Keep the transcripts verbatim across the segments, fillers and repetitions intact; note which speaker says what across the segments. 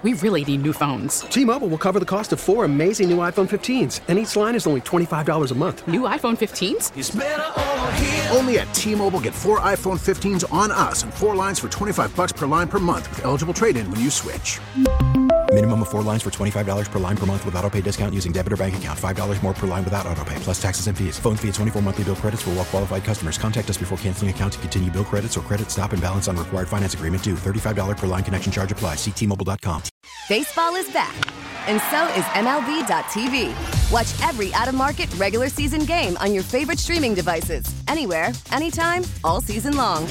Speaker 1: We really need new phones.
Speaker 2: T-Mobile will cover the cost of four amazing new iPhone fifteens, and each line is only twenty-five dollars a month.
Speaker 1: New iPhone fifteens?
Speaker 3: It's better over here.
Speaker 4: Only at T-Mobile, get four iPhone fifteens on us and four lines for twenty-five dollars per line per month with eligible trade-in when you switch.
Speaker 5: Minimum of four lines for twenty-five dollars per line per month with autopay discount using debit or bank account. five dollars more per line without autopay, plus taxes and fees. Phone fee at twenty-four monthly bill credits for well-qualified customers. Contact us before canceling account to continue bill credits or credit stop and balance on required finance agreement due. thirty-five dollars per line connection charge applies. See T Mobile dot com.
Speaker 6: Baseball is back, and so is M L B dot T V. Watch every out-of-market regular season game on your favorite streaming devices. Anywhere, anytime, all season long.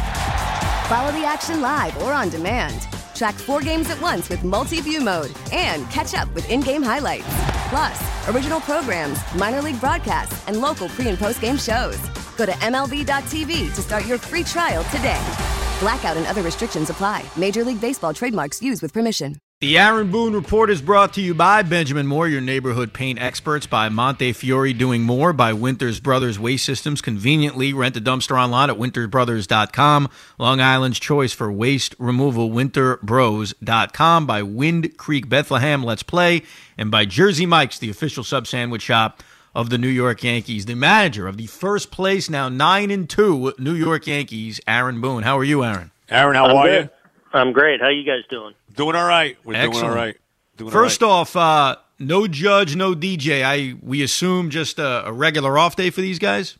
Speaker 6: Follow the action live or on demand. Track four games at once with multi-view mode and catch up with in-game highlights. Plus, original programs, minor league broadcasts, and local pre- and post-game shows. Go to M L B dot T V to start your free trial today. Blackout and other restrictions apply. Major League Baseball trademarks used with permission.
Speaker 7: The Aaron Boone Report is brought to you by Benjamin Moore, your neighborhood paint experts, by Montefiore Doing More, by Winters Brothers Waste Systems. Conveniently, rent a dumpster online at winters brothers dot com. Long Island's choice for waste removal, winter bros dot com. By Wind Creek Bethlehem, Let's Play. And by Jersey Mike's, the official sub-sandwich shop of the New York Yankees. The manager of the first place, now nine and two New York Yankees, Aaron Boone. How are you, Aaron?
Speaker 8: Aaron, how
Speaker 9: I'm
Speaker 8: are
Speaker 9: good.
Speaker 8: you?
Speaker 9: I'm great. How you guys doing?
Speaker 8: Doing all right. We're
Speaker 7: Excellent.
Speaker 8: doing all right. Doing
Speaker 7: First
Speaker 8: all right.
Speaker 7: off, uh, no Judge, no D J. I we assume just a, a regular off day for these guys?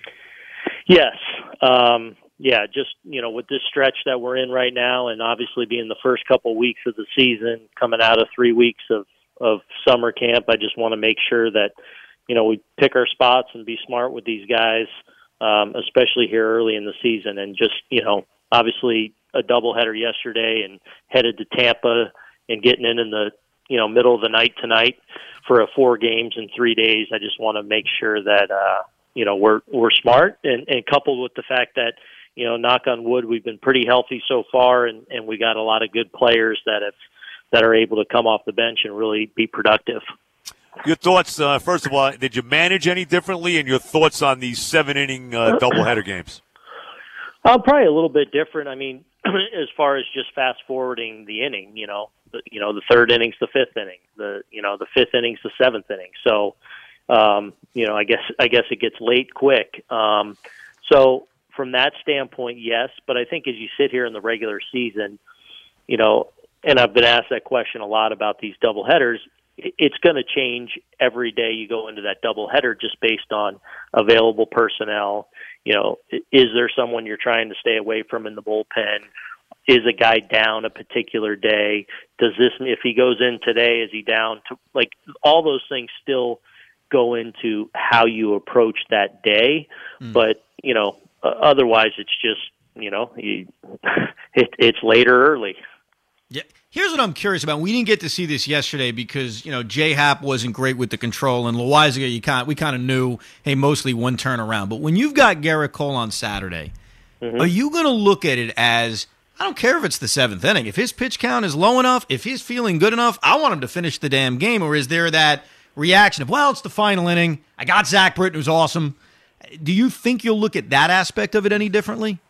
Speaker 9: Yes. Um, yeah, just, you know, with this stretch that we're in right now, and obviously being the first couple weeks of the season, coming out of three weeks of, of summer camp, I just want to make sure that, you know, we pick our spots and be smart with these guys, um, especially here early in the season. And just, you know, obviously a doubleheader yesterday and headed to Tampa and getting in in the, you know, middle of the night tonight for a four games in three days. I just want to make sure that, uh, you know, we're, we're smart and, and coupled with the fact that, you know, knock on wood, we've been pretty healthy so far, and, and we got a lot of good players that have, that are able to come off the bench and really be productive.
Speaker 8: Your thoughts, uh, first of all, did you manage any differently, and your thoughts on these seven-inning uh, doubleheader games?
Speaker 9: Uh, probably a little bit different. I mean, as far as just fast forwarding the inning, you know, the, you know, the third inning's the fifth inning, the, you know, the fifth inning's the seventh inning. So, um, you know, I guess, I guess it gets late quick. Um, so from that standpoint, yes, but I think as you sit here in the regular season, you know, and I've been asked that question a lot about these doubleheaders, it's going to change every day you go into that doubleheader just based on available personnel. You know, is there someone you're trying to stay away from in the bullpen? Is a guy down a particular day? Does this, if he goes in today, is he down to, like, all those things still go into how you approach that day. Mm. But, you know, uh, otherwise it's just, you know, you, it, it's late or early.
Speaker 7: Yeah. Here's what I'm curious about. We didn't get to see this yesterday because, you know, J-Hap wasn't great with the control, and Loizaga, you kind we kind of knew, hey, mostly one turnaround. But when you've got Garrett Cole on Saturday, mm-hmm. are you going to look at it as, I don't care if it's the seventh inning. If his pitch count is low enough, if he's feeling good enough, I want him to finish the damn game. Or is there that reaction of, well, it's the final inning. I got Zach Britton, who's awesome. Do you think you'll look at that aspect of it any differently?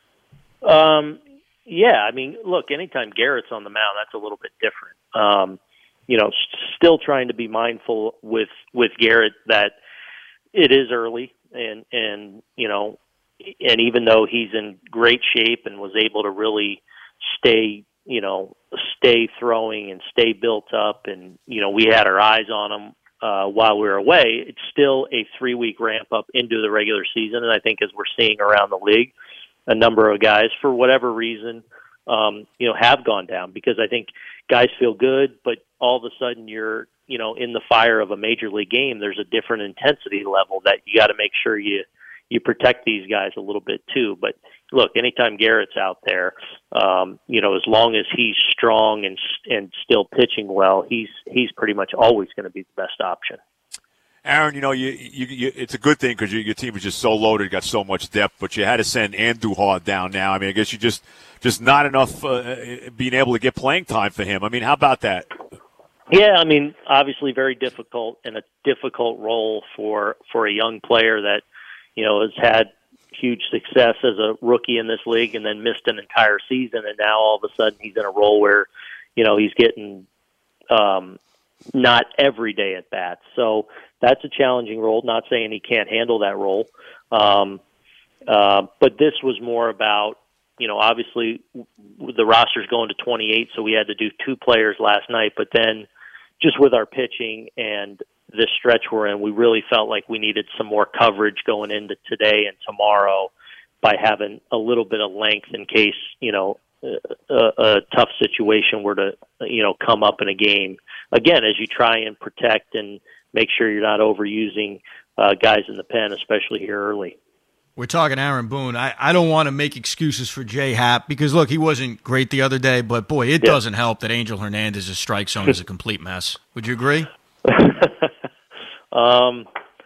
Speaker 9: Um. Yeah, I mean, look, anytime Garrett's on the mound, that's a little bit different. Um, you know, st- still trying to be mindful with, with Garrett that it is early, and, and, you know, and even though he's in great shape and was able to really stay, you know, stay throwing and stay built up, and, you know, we had our eyes on him uh, while we were away, it's still a three-week ramp-up into the regular season, and I think as we're seeing around the league, a number of guys, for whatever reason, um, you know, have gone down because I think guys feel good, but all of a sudden you're, you know, in the fire of a major league game. There's a different intensity level that you got to make sure you, you protect these guys a little bit too. But look, anytime Garrett's out there, um, you know, as long as he's strong and, and still pitching well, he's, he's pretty much always going to be the best option.
Speaker 8: Aaron, you know, you, you, you it's a good thing because you, your team is just so loaded, got so much depth, but you had to send Andujar down now. I mean, I guess you just just not enough uh, being able to get playing time for him. I mean, how about that?
Speaker 9: Yeah, I mean, obviously very difficult and a difficult role for, for a young player that, you know, has had huge success as a rookie in this league and then missed an entire season, and now all of a sudden he's in a role where, you know, he's getting um, not every day at bats. So that's a challenging role. Not saying he can't handle that role. Um, uh, but this was more about, you know, obviously the roster's going to twenty-eight, so we had to do two players last night. But then just with our pitching and this stretch we're in, we really felt like we needed some more coverage going into today and tomorrow by having a little bit of length in case, you know, a, a tough situation were to, you know, come up in a game. Again, as you try and protect and make sure you're not overusing uh, guys in the pen, especially here early.
Speaker 7: We're talking Aaron Boone. I, I don't want to make excuses for Jay Happ because, look, he wasn't great the other day, but, boy, it yeah. doesn't help that Angel Hernandez's strike zone is a complete mess. Would you agree?
Speaker 9: um,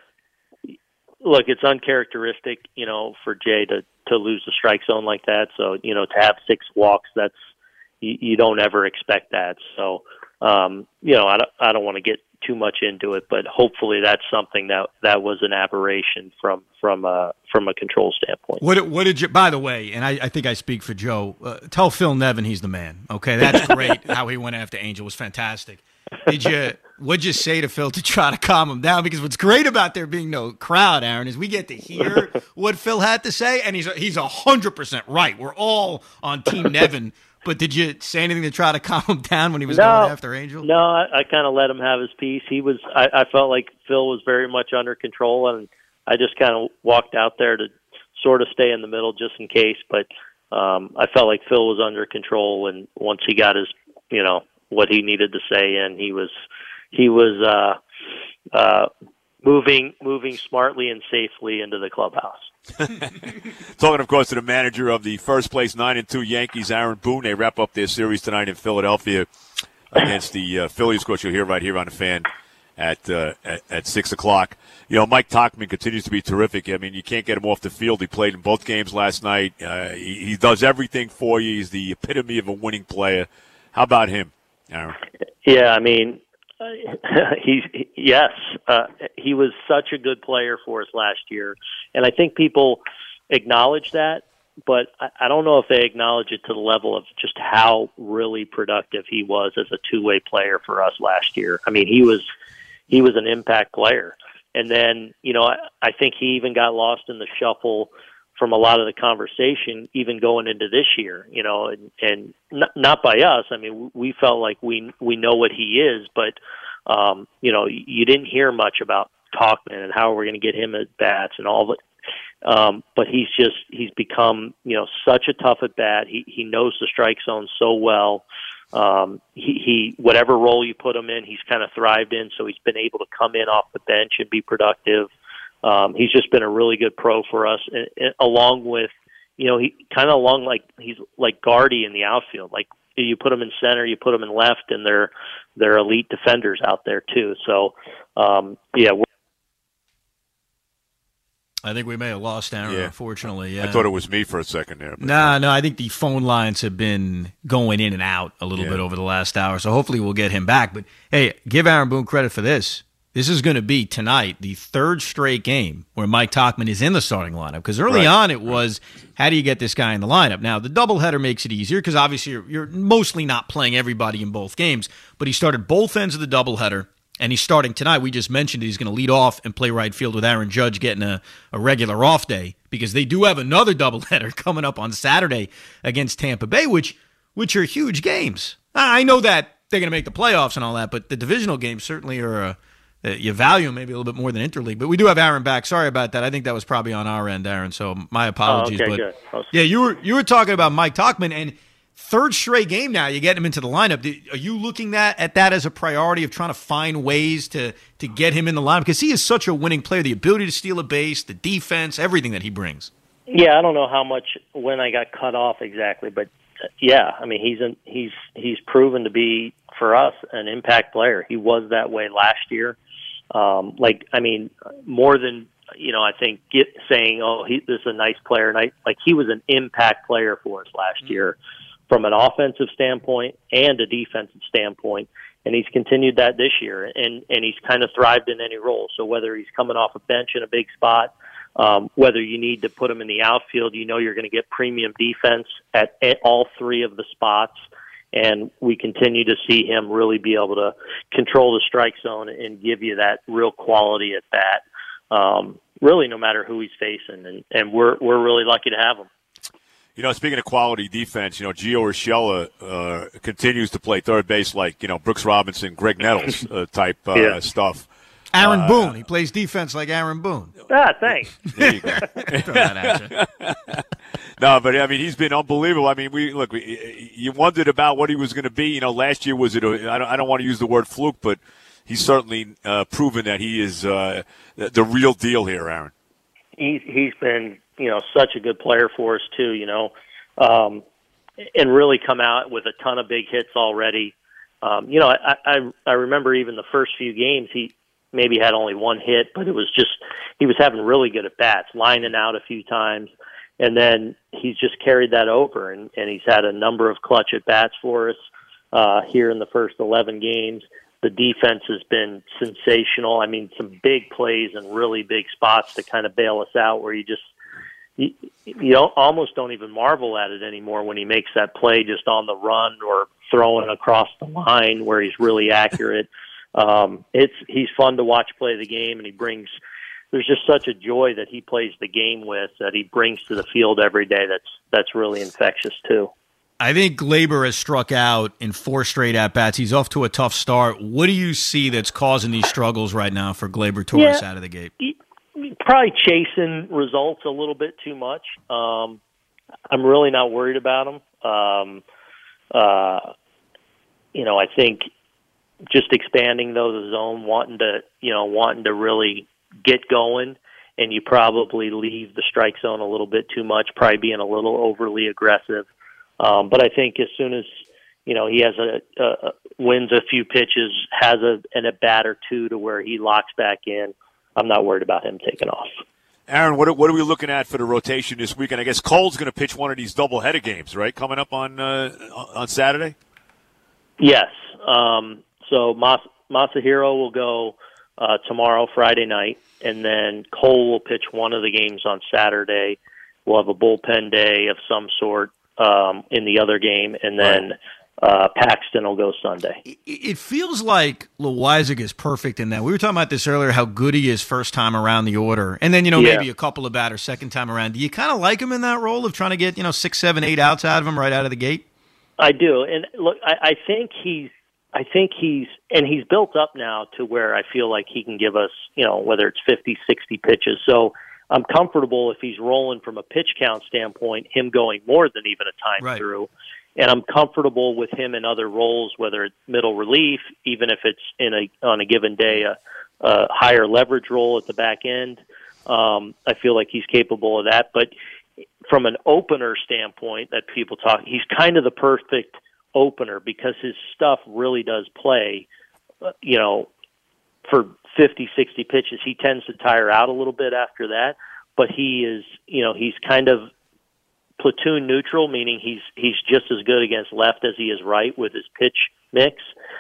Speaker 9: look, it's uncharacteristic, you know, for Jay to, to lose the strike zone like that. So, you know, to have six walks, that's you, you don't ever expect that. So, um, you know, I don't, I don't want to get too much into it, but hopefully that's something that that was an aberration from from a from a control standpoint.
Speaker 7: What what did you? By the way, and I, I think I speak for Joe. Uh, tell Phil Nevin he's the man. Okay, that's great. How he went after Angel was fantastic. Did you? What'd you say to Phil to try to calm him down? Because what's great about there being no crowd, Aaron, is we get to hear what Phil had to say, and he's he's a hundred percent right. We're all on Team Nevin. But did you say anything to try to calm him down when he was
Speaker 9: no,
Speaker 7: going after Angel?
Speaker 9: No, I, I kind of let him have his piece. He was. I, I felt like Phil was very much under control, and I just kind of walked out there to sort of stay in the middle just in case. But um, I felt like Phil was under control, and once he got his, you know, what he needed to say in, he was he was uh, uh, moving moving smartly and safely into the clubhouse.
Speaker 8: Talking, of course, to the manager of the first place nine and two Yankees, Aaron Boone. They wrap up their series tonight in Philadelphia against the uh, Phillies. Of course, you'll hear right here on the Fan at, uh, at at six o'clock. You know, Mike Tauchman continues to be terrific. I mean, you can't get him off the field. He played in both games last night. Uh, he, he does everything for you. He's the epitome of a winning player. How about him, Aaron?
Speaker 9: Yeah, I mean, he's yes, uh, he was such a good player for us last year, and I think people acknowledge that, but I, I don't know if they acknowledge it to the level of just how really productive he was as a two-way player for us last year. I mean, he was he was an impact player, and then you know I, I think he even got lost in the shuffle from a lot of the conversation, even going into this year, you know, and, and not, not by us. I mean, we felt like we we know what he is, but, um, you know, you didn't hear much about Tauchman and how we're going to get him at bats and all that. Um, but he's just, he's become, you know, such a tough at bat. He, he knows the strike zone so well. Um, he, he, whatever role you put him in, he's kind of thrived in. So he's been able to come in off the bench and be productive. Um, he's just been a really good pro for us, and, and along with, you know, he kind of along like he's like Gardy in the outfield. Like you put him in center, you put him in left, and they're they're elite defenders out there too. So, um, yeah. We're-
Speaker 7: I think we may have lost Aaron, yeah. unfortunately. Yeah.
Speaker 8: I thought it was me for a second there.
Speaker 7: No, nah, no, I think the phone lines have been going in and out a little yeah. bit over the last hour, so hopefully we'll get him back. But, hey, give Aaron Boone credit for this. This is going to be tonight the third straight game where Mike Tauchman is in the starting lineup. Because early right. on it was, how do you get this guy in the lineup? Now, the doubleheader makes it easier because obviously you're, you're mostly not playing everybody in both games. But he started both ends of the doubleheader, and he's starting tonight. We just mentioned that he's going to lead off and play right field with Aaron Judge getting a, a regular off day because they do have another doubleheader coming up on Saturday against Tampa Bay, which which are huge games. I know that they're going to make the playoffs and all that, but the divisional games certainly are a Uh, you value him maybe a little bit more than Interleague. But we do have Aaron back. Sorry about that. I think that was probably on our end, Aaron, so my apologies.
Speaker 9: Oh, okay,
Speaker 7: but
Speaker 9: good.
Speaker 7: Yeah, you were you were talking about Mike Tauchman, and third straight game now, you get him into the lineup. Are you looking at, at that as a priority of trying to find ways to, to get him in the lineup? Because he is such a winning player, the ability to steal a base, the defense, everything that he brings.
Speaker 9: Yeah, I don't know how much when I got cut off exactly, but uh, yeah, I mean, he's an, he's he's proven to be, for us, an impact player. He was that way last year. Um, like, I mean, more than, you know, I think get, saying, oh, he, this is a nice player. And I, like, he was an impact player for us last mm-hmm. year from an offensive standpoint and a defensive standpoint. And he's continued that this year. And, and he's kind of thrived in any role. So whether he's coming off a bench in a big spot, um, whether you need to put him in the outfield, you know you're going to get premium defense at, at all three of the spots. and we continue to see him really be able to control the strike zone and give you that real quality at bat. Um, really, no matter who he's facing, and, and we're we're really lucky to have him.
Speaker 8: You know, speaking of quality defense, you know, Gio Urshela uh, continues to play third base like, you know, Brooks Robinson, Greg Nettles uh, type uh,
Speaker 9: yeah.
Speaker 8: stuff.
Speaker 7: Aaron
Speaker 8: uh,
Speaker 7: Boone. He plays defense like Aaron Boone.
Speaker 9: Ah, thanks.
Speaker 8: There you go.
Speaker 7: Throw that at you.
Speaker 8: No, but I mean, he's been unbelievable. I mean, we look. We, you wondered about what he was going to be. You know, last year was it? A, I don't. I don't want to use the word fluke, but he's certainly uh, proven that he is uh, the, the real deal here, Aaron.
Speaker 9: He's he's been you know such a good player for us too. You know, um, and really come out with a ton of big hits already. Um, you know, I, I I remember even the first few games he maybe had only one hit, but it was just he was having really good at bats, lining out a few times. And then he's just carried that over, and, and he's had a number of clutch at-bats for us uh, here in the first eleven games. The defense has been sensational. I mean, some big plays and really big spots to kind of bail us out where you just you, you don't, almost don't even marvel at it anymore when he makes that play just on the run or throwing across the line where he's really accurate. Um, it's he's fun to watch play the game, and he brings – there's just such a joy that he plays the game with that he brings to the field every day. That's that's really infectious too.
Speaker 7: I think Gleyber has struck out in four straight at bats. He's off to a tough start. What do you see that's causing these struggles right now for Gleyber Torres
Speaker 9: yeah,
Speaker 7: out of the gate?
Speaker 9: He, probably chasing results a little bit too much. Um, I'm really not worried about him. Um, uh, you know, I think just expanding though the zone, wanting to you know wanting to really get going, and you probably leave the strike zone a little bit too much, probably being a little overly aggressive. Um, but I think as soon as, you know, he has a, a wins a few pitches, has a, an at bat or two to where he locks back in, I'm not worried about him taking off.
Speaker 8: Aaron, what are, what are we looking at for the rotation this weekend? I guess Cole's going to pitch one of these double-header games, right, coming up on uh, on Saturday?
Speaker 9: Yes. Um, so Mas- Masahiro will go Uh, tomorrow, Friday night, and then Cole will pitch one of the games on Saturday. We'll have a bullpen day of some sort um, in the other game, and then uh, Paxton will go Sunday.
Speaker 7: It, it feels like Loaisiga is perfect in that. We were talking about this earlier, how good he is first time around the order, and then, you know,
Speaker 9: yeah.
Speaker 7: maybe a couple of batters second time around. Do you kind of like him in that role of trying to get, you know, six, seven, eight outs out of him right out of the gate?
Speaker 9: I do, and look, I, I think he's I think he's, and he's built up now to where I feel like he can give us, you know, whether it's fifty, sixty pitches. So I'm comfortable if he's rolling from a pitch count standpoint, him going more than even a time
Speaker 7: right.
Speaker 9: through. And I'm comfortable with him in other roles, whether it's middle relief, even if it's in a, on a given day, a, a higher leverage role at the back end. Um, I feel like he's capable of that. But from an opener standpoint that people talk, he's kind of the perfect opener because his stuff really does play, you know, for fifty, sixty pitches. He tends to tire out a little bit after that, but he is, you know, he's kind of platoon neutral, meaning he's he's just as good against left as he is right with his pitch mix.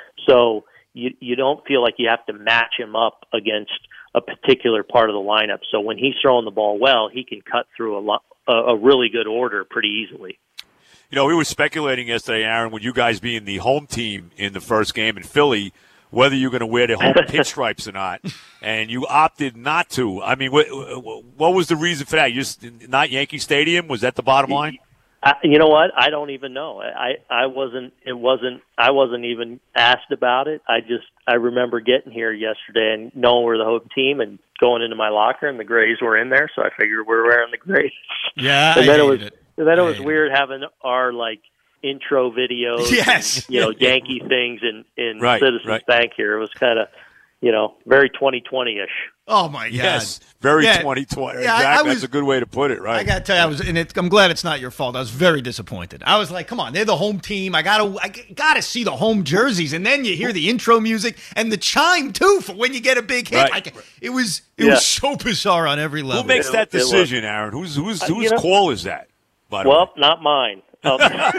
Speaker 9: So you you don't feel like you have to match him up against a particular part of the lineup. So when he's throwing the ball well, he can cut through a lot, a, a really good order pretty easily.
Speaker 8: You know, we were speculating yesterday, Aaron, with you guys being the home team in the first game in Philly, whether you're going to wear the home pinstripes or not, and you opted not to. I mean, what, what was the reason for that? You just not Yankee Stadium? Was that the bottom line?
Speaker 9: I, you know what? I don't even know. I, I wasn't. It wasn't. I wasn't even asked about it. I just. I remember getting here yesterday and knowing we're the home team and going into my locker and the Grays were in there, so I figured we're wearing the Grays.
Speaker 7: Yeah,
Speaker 9: and then
Speaker 7: I
Speaker 9: it was.
Speaker 7: it.
Speaker 9: And then it was weird having our like intro videos,
Speaker 7: yes,
Speaker 9: and, you know, Yankee things in in
Speaker 8: right,
Speaker 9: Citizens
Speaker 8: right.
Speaker 9: Bank here. It was kind of, you know, very twenty twenty-ish.
Speaker 7: Oh my God!
Speaker 8: Yes, very
Speaker 7: yeah.
Speaker 8: twenty twenty.
Speaker 7: Yeah,
Speaker 8: exactly.
Speaker 7: I, I was,
Speaker 8: That's a good way to put it. Right.
Speaker 7: I got to tell you, I was, and it, I'm glad it's not your fault. I was very disappointed. I was like, "Come on, they're the home team. I gotta, I gotta see the home jerseys." And then you hear the intro music and the chime too for when you get a big hit.
Speaker 8: Right.
Speaker 7: Like, it was, it
Speaker 9: Yeah.
Speaker 7: was so bizarre on every level.
Speaker 8: Who makes
Speaker 9: It-
Speaker 8: that
Speaker 9: it was-
Speaker 8: decision, Aaron? Who's who's
Speaker 9: Uh,
Speaker 8: whose
Speaker 9: you know-
Speaker 8: call is that? By the
Speaker 9: Well,
Speaker 8: way?
Speaker 9: not mine. Um,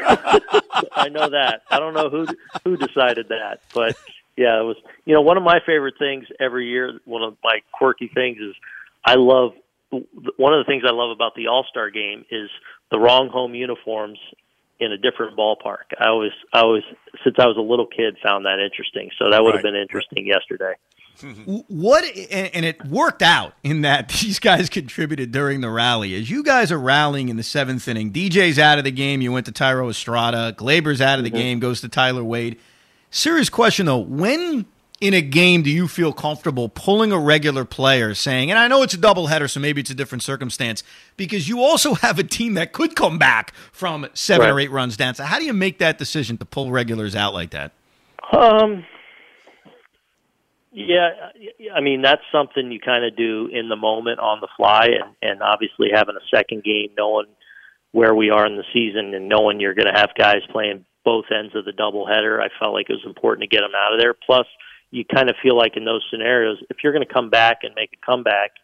Speaker 9: I know that. I don't know who who decided that, but yeah, it was. You know, one of my favorite things every year. One of my quirky things is I love. One of the things I love about the All-Star Game is the wrong home uniforms in a different ballpark. I always, I always, since I was a little kid, found that interesting. So that would have
Speaker 8: Right.
Speaker 9: been interesting yesterday.
Speaker 7: What and, and it worked out in that these guys contributed during the rally. As you guys are rallying in the seventh inning, D J's out of the game. You went to Tyro Estrada. Glaber's out of the
Speaker 9: Mm-hmm.
Speaker 7: game. Goes to Tyler Wade. Serious question though: when in a game do you feel comfortable pulling a regular player, saying, and I know it's a doubleheader, so maybe it's a different circumstance, because you also have a team that could come back from seven
Speaker 9: Right.
Speaker 7: or eight runs down. So how do you make that decision to pull regulars out like that?
Speaker 9: Um. Yeah, I mean, that's something you kind of do in the moment on the fly, and, and obviously having a second game, knowing where we are in the season and knowing you're going to have guys playing both ends of the doubleheader, I felt like it was important to get them out of there. Plus, you kind of feel like in those scenarios, if you're going to come back and make a comeback,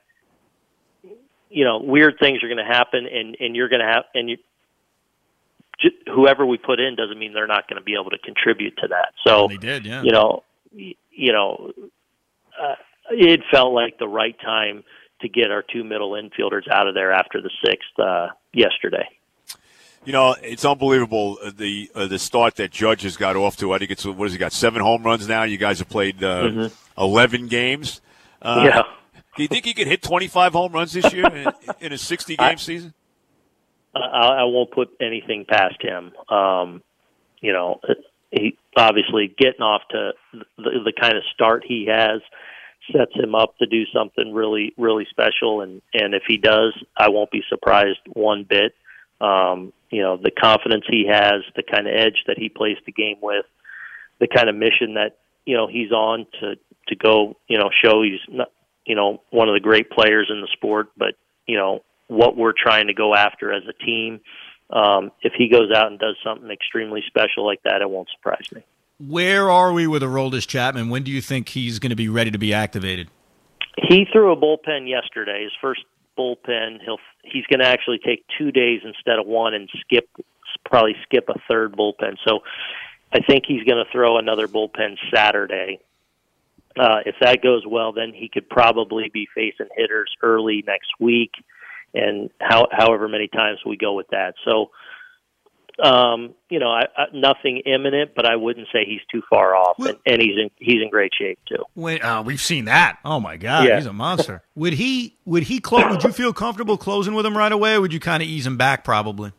Speaker 9: you know, weird things are going to happen, and, and you're going to have, and you, whoever we put in doesn't mean they're not going to be able to contribute to that. So,
Speaker 7: They did, yeah.
Speaker 9: you know, you know, uh, it felt like the right time to get our two middle infielders out of there after the sixth uh, yesterday.
Speaker 8: You know, it's unbelievable uh, the uh, the start that Judge has got off to. I think it's what has he got? Seven home runs now. You guys have played uh,
Speaker 9: Mm-hmm.
Speaker 8: eleven games. Uh,
Speaker 9: yeah.
Speaker 8: Do you think he could hit twenty-five home runs this year in, in a sixty-game season?
Speaker 9: I, I won't put anything past him. Um, you know, he obviously getting off to the, the kind of start he has sets him up to do something really, really special. And, and if he does, I won't be surprised one bit. Um, you know, the confidence he has, the kind of edge that he plays the game with, the kind of mission that, you know, he's on to, to go, you know, show he's not, you know, one of the great players in the sport, but, you know, what we're trying to go after as a team. Um, if he goes out and does something extremely special like that, it won't surprise me.
Speaker 7: Where are we with Aroldis Chapman? When do you think he's going to be ready to be activated?
Speaker 9: He threw a bullpen yesterday, his first bullpen. He'll he's going to actually take two days instead of one and skip probably skip a third bullpen. So I think he's going to throw another bullpen Saturday. Uh, if that goes well, then he could probably be facing hitters early next week, and how, however many times we go with that. So, um, you know, I, I, nothing imminent, but I wouldn't say he's too far off, and, and he's in he's in great shape too.
Speaker 7: When, uh, we've seen that. Oh my God,
Speaker 9: Yeah.
Speaker 7: he's a monster. would he? Would he close? Would you feel comfortable closing with him right away, or would you kind of ease him back? Probably.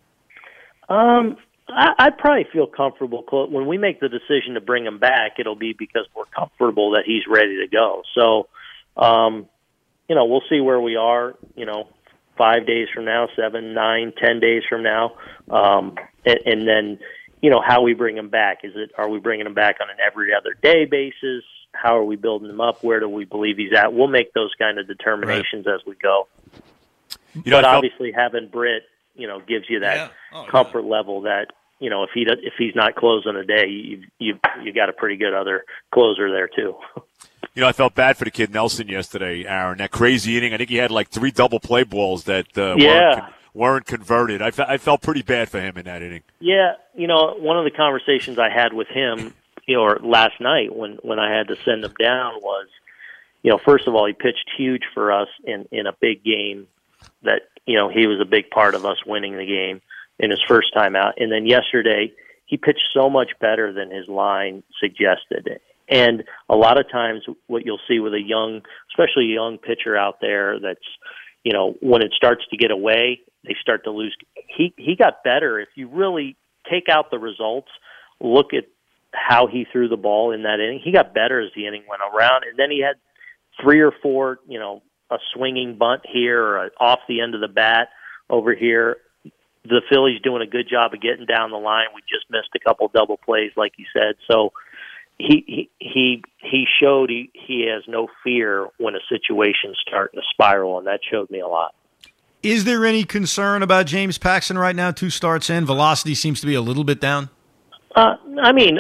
Speaker 9: Um, I, I'd probably feel comfortable clo- when we make the decision to bring him back. It'll be because we're comfortable that he's ready to go. So, um, you know, we'll see where we are. You know, five days from now, seven, nine, ten days from now, um, and, and then, you know, how we bring him back. Is it, are we bringing him back on an every other day basis? How are we building him up? Where do we believe he's at? We'll make those kind of determinations right. as we go.
Speaker 8: You know,
Speaker 9: but
Speaker 8: felt-
Speaker 9: obviously having Britt, you know, gives you that
Speaker 7: Yeah. Oh,
Speaker 9: comfort yeah. level that, you know, if he does, if he's not closing a day, you you you got a pretty good other closer there too.
Speaker 8: You know, I felt bad for the kid Nelson yesterday, Aaron. That crazy inning. I think he had like three double play balls that uh,
Speaker 9: yeah.
Speaker 8: weren't, con- weren't converted. I, fe- I felt pretty bad for him in that inning.
Speaker 9: Yeah, you know, one of the conversations I had with him, you know, or last night when when I had to send him down was, you know, first of all, he pitched huge for us in in a big game that, you know, he was a big part of us winning the game in his first time out. And then yesterday, he pitched so much better than his line suggested. And a lot of times what you'll see with a young, especially a young pitcher out there that's, you know, when it starts to get away, they start to lose. He, he got better. If you really take out the results, look at how he threw the ball in that inning, he got better as the inning went around. And then he had three or four, you know, a swinging bunt here or a, off the end of the bat over here. The Phillies doing a good job of getting down the line. We just missed a couple double plays, like you said. So he he he, he showed he, he has no fear when a situation's starting to spiral, and that showed me a lot.
Speaker 7: Is there any concern about James Paxton right now? Two starts in, velocity seems to be a little bit down.
Speaker 9: Uh, I mean,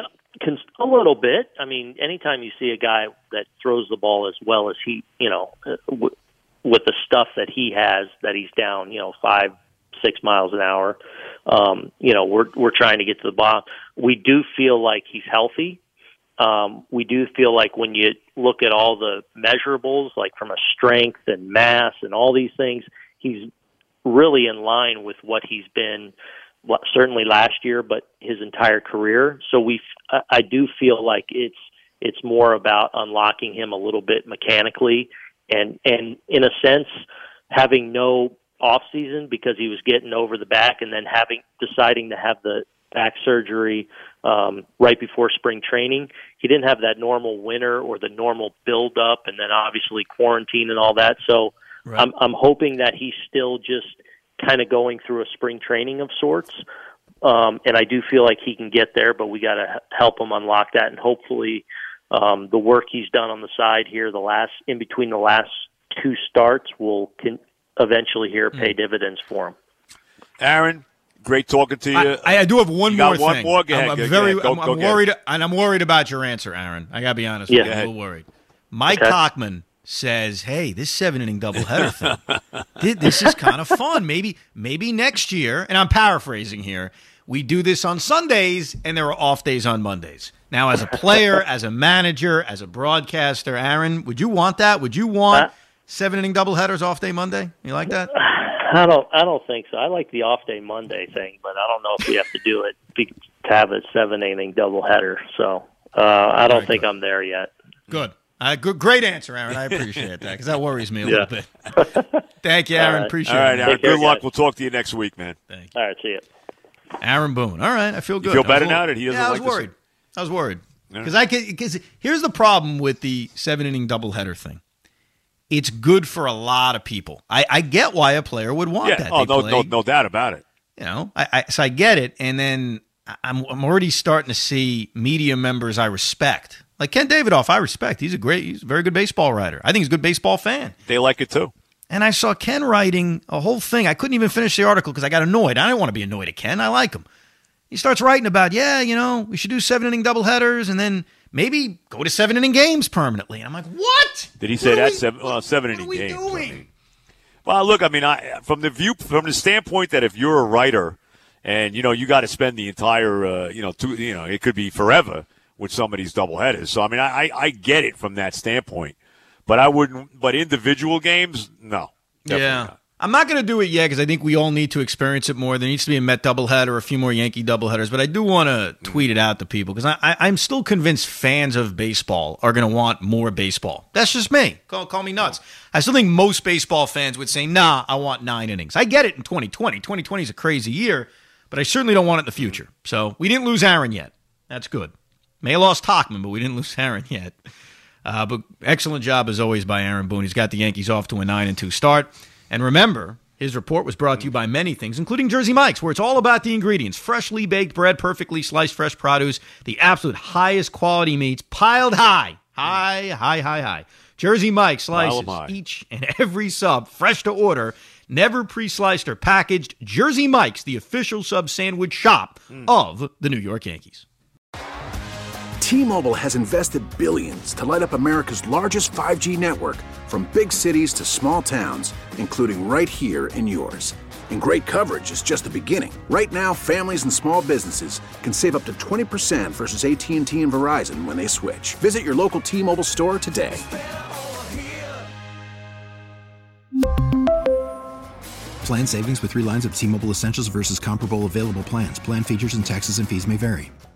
Speaker 9: a little bit. I mean, anytime you see a guy that throws the ball as well as he, you know, w- with the stuff that he has, that he's down, you know, five. six miles an hour. Um, you know, we're, we're trying to get to the bottom. We do feel like he's healthy. Um, we do feel like when you look at all the measurables, like from a strength and mass and all these things, he's really in line with what he's been certainly last year, but his entire career. So we, I do feel like it's it's more about unlocking him a little bit mechanically, and and in a sense having no off season because he was getting over the back, and then having deciding to have the back surgery um, right before spring training. He didn't have that normal winter or the normal build up, and then obviously quarantine and all that. So right. I'm I'm hoping that he's still just kind of going through a spring training of sorts. Um, and I do feel like he can get there, but we got to help him unlock that. And hopefully um, the work he's done on the side here, the last in between the last two starts, will can eventually here pay mm. dividends for him.
Speaker 8: Aaron, great talking to you.
Speaker 7: I, I do have one
Speaker 8: you
Speaker 7: more
Speaker 8: got one
Speaker 7: thing.
Speaker 8: More? Go ahead,
Speaker 7: I'm, I'm
Speaker 8: go,
Speaker 7: very,
Speaker 8: go,
Speaker 7: I'm,
Speaker 8: go,
Speaker 7: I'm
Speaker 8: go
Speaker 7: worried, and I'm worried about your answer, Aaron. I got to be honest
Speaker 9: yeah.
Speaker 7: with you. I'm a little worried. Mike okay. Cockman says, hey, this seven-inning doubleheader thing, this is kind of fun. Maybe maybe next year, and I'm paraphrasing here, we do this on Sundays and there are off days on Mondays. Now, as a player, as a manager, as a broadcaster, Aaron, would you want that? Would you want uh, seven-inning doubleheaders off day Monday? You like that?
Speaker 9: I don't I don't think so. I like the off day Monday thing, but I don't know if we have to do it to have a seven-inning doubleheader. So uh, I don't think good. I'm there yet.
Speaker 7: Good. Uh, good, great answer, Aaron. I appreciate that because that worries me a yeah. little bit. Thank you, Aaron.
Speaker 9: Right.
Speaker 7: Appreciate
Speaker 8: All right,
Speaker 7: it.
Speaker 8: Aaron.
Speaker 9: Care,
Speaker 8: good luck.
Speaker 9: guys.
Speaker 8: We'll talk to you next week, man.
Speaker 7: Thank you.
Speaker 9: All right, see you.
Speaker 7: Aaron Boone. All right, I feel good.
Speaker 8: You feel better
Speaker 7: was,
Speaker 8: now that he doesn't
Speaker 7: yeah,
Speaker 8: like
Speaker 7: I was worried.
Speaker 8: this?
Speaker 7: I was worried because I could. Because here's the problem with the seven-inning doubleheader thing. It's good for a lot of people. I, I get why a player would want
Speaker 8: yeah.
Speaker 7: that.
Speaker 8: Oh,
Speaker 7: they
Speaker 8: no,
Speaker 7: play,
Speaker 8: no, no doubt about it.
Speaker 7: You know, I, I so I get it, and then I'm I'm already starting to see media members I respect. Like Ken Davidoff, I respect. He's a great, he's a very good baseball writer. I think he's a good baseball fan.
Speaker 8: They like it too.
Speaker 7: And I saw Ken writing a whole thing. I couldn't even finish the article because I got annoyed. I didn't want to be annoyed at Ken. I like him. He starts writing about, yeah, you know, we should do seven-inning doubleheaders and then maybe go to seven-inning games permanently. And I'm like, what?
Speaker 8: Did he say that?
Speaker 7: We,
Speaker 8: seven, uh, seven-inning
Speaker 7: what are we
Speaker 8: games.
Speaker 7: doing?
Speaker 8: I mean. Well, look, I mean, I, from the view, from the standpoint that if you're a writer and, you know, you got to spend the entire, uh, you know, two, you know, it could be forever with some of these doubleheaders. So, I mean, I, I get it from that standpoint. But I wouldn't, but individual games, no.
Speaker 7: Yeah.
Speaker 8: Not.
Speaker 7: I'm not going to do it yet because I think we all need to experience it more. There needs to be a Met doubleheader, a few more Yankee doubleheaders. But I do want to tweet it out to people because I, I, I'm still convinced fans of baseball are going to want more baseball. That's just me. Call, call me nuts. I still think most baseball fans would say, nah, I want nine innings. I get it in twenty twenty. twenty twenty is a crazy year, but I certainly don't want it in the future. So we didn't lose Aaron yet. That's good. May have lost Tauchman, but we didn't lose Aaron yet. Uh, but excellent job, as always, by Aaron Boone. He's got the Yankees off to a nine and two start. And remember, his report was brought to you by many things, including Jersey Mike's, where it's all about the ingredients. Freshly baked bread, perfectly sliced fresh produce, the absolute highest quality meats, piled high. High, high, high, high. Jersey Mike's slices, each and every sub, fresh to order, never pre-sliced or packaged. Jersey Mike's, the official sub sandwich shop mm. of the New York Yankees.
Speaker 4: T-Mobile has invested billions to light up America's largest five G network, from big cities to small towns, including right here in yours. And great coverage is just the beginning. Right now, families and small businesses can save up to twenty percent versus A T and T and Verizon when they switch. Visit your local T-Mobile store today.
Speaker 5: Plan savings with three lines of T-Mobile Essentials versus comparable available plans. Plan features and taxes and fees may vary.